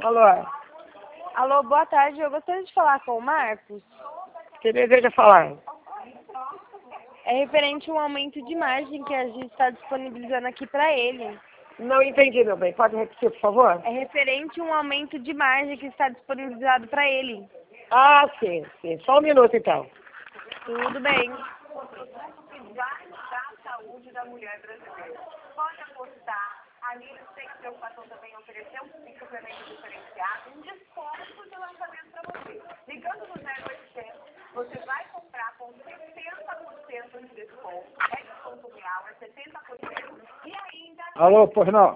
Alô? Alô, boa tarde. Eu gostaria de falar com o Marcos. Você deseja falar? É referente a um aumento de margem que a gente está disponibilizando aqui para ele. Não entendi, meu bem. Pode repetir, por favor? É referente a um aumento de margem que está disponibilizado para ele. Ah, sim, sim. Só um minuto, então. Tudo bem. Da saúde da mulher brasileira. Pode apostar, a Nilce tem preocupação também em oferecer um suplemento diferenciado, um desconto de lançamento para você. Ligando no 0800, você vai comprar com 60% de desconto, é desconto real, é 70%, e ainda... Alô, pois não?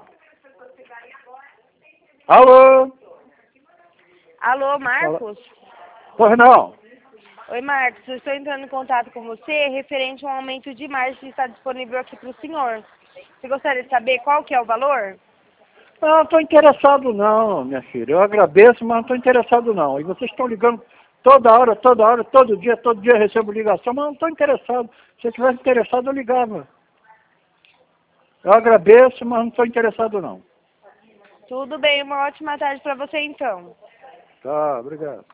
Alô? Alô, Marcos? Pois não? Oi, Marcos. Eu estou entrando em contato com você referente a um aumento de margem que está disponível aqui para o senhor. Você gostaria de saber qual que é o valor? Não estou interessado não, minha filha. Eu agradeço, mas não estou interessado não. E vocês estão ligando toda hora, todo dia eu recebo ligação, mas não estou interessado. Se eu estivesse interessado, eu ligava. Eu agradeço, mas não estou interessado não. Tudo bem. Uma ótima tarde para você, então. Tá, obrigado.